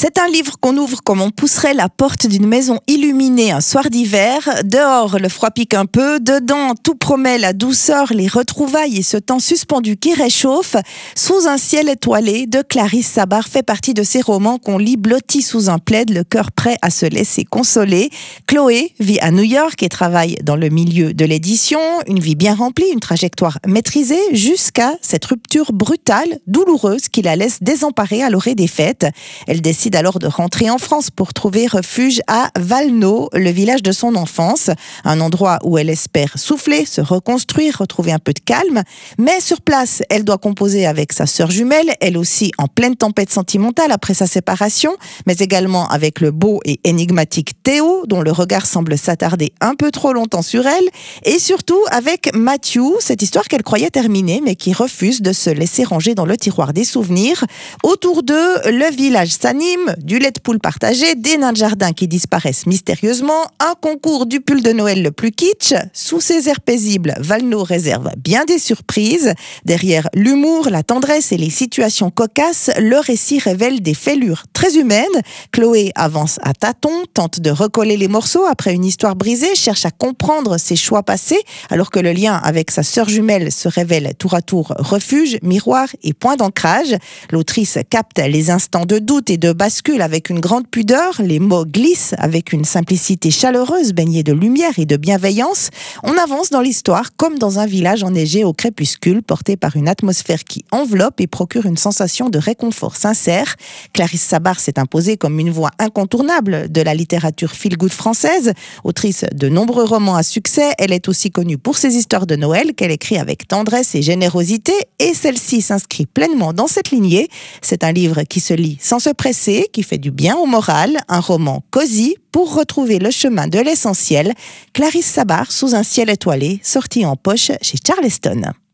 C'est un livre qu'on ouvre comme on pousserait la porte d'une maison illuminée un soir d'hiver. Dehors, le froid pique un peu. Dedans, tout promet la douceur, les retrouvailles et ce temps suspendu qui réchauffe. Sous un ciel étoilé, de Clarisse Sabar fait partie de ces romans qu'on lit blotti sous un plaid, le cœur prêt à se laisser consoler. Chloé vit à New York et travaille dans le milieu de l'édition. Une vie bien remplie, une trajectoire maîtrisée, jusqu'à cette rupture brutale, douloureuse, qui la laisse désemparée à l'orée des fêtes. Elle décide alors de rentrer en France pour trouver refuge à Valno, le village de son enfance, un endroit où elle espère souffler, se reconstruire, retrouver un peu de calme. Mais sur place, elle doit composer avec sa sœur jumelle, elle aussi en pleine tempête sentimentale après sa séparation, mais également avec le beau et énigmatique Théo, dont le regard semble s'attarder un peu trop longtemps sur elle, et surtout avec Matthew, cette histoire qu'elle croyait terminée, mais qui refuse de se laisser ranger dans le tiroir des souvenirs. Autour d'eux, le village s'anime, du lait de poule partagé, des nains de jardin qui disparaissent mystérieusement, un concours du pull de Noël le plus kitsch. Sous ces airs paisibles, Valno réserve bien des surprises. Derrière l'humour, la tendresse et les situations cocasses, le récit révèle des fêlures très humaines. Chloé avance à tâtons, tente de recoller les morceaux après une histoire brisée, cherche à comprendre ses choix passés, alors que le lien avec sa sœur jumelle se révèle tour à tour refuge, miroir et point d'ancrage. L'autrice capte les instants de doute et de bascule avec une grande pudeur, les mots glissent avec une simplicité chaleureuse baignée de lumière et de bienveillance. On avance dans l'histoire comme dans un village enneigé au crépuscule, porté par une atmosphère qui enveloppe et procure une sensation de réconfort sincère. Clarisse Sabar s'est imposée comme une voix incontournable de la littérature feel-good française. Autrice de nombreux romans à succès, elle est aussi connue pour ses histoires de Noël qu'elle écrit avec tendresse et générosité, et celle-ci s'inscrit pleinement dans cette lignée. C'est un livre qui se lit sans se presser, qui fait du bien au moral, un roman cosy pour retrouver le chemin de l'essentiel. Clarisse Sabar, Sous un ciel étoilé, sorti en poche chez Charleston.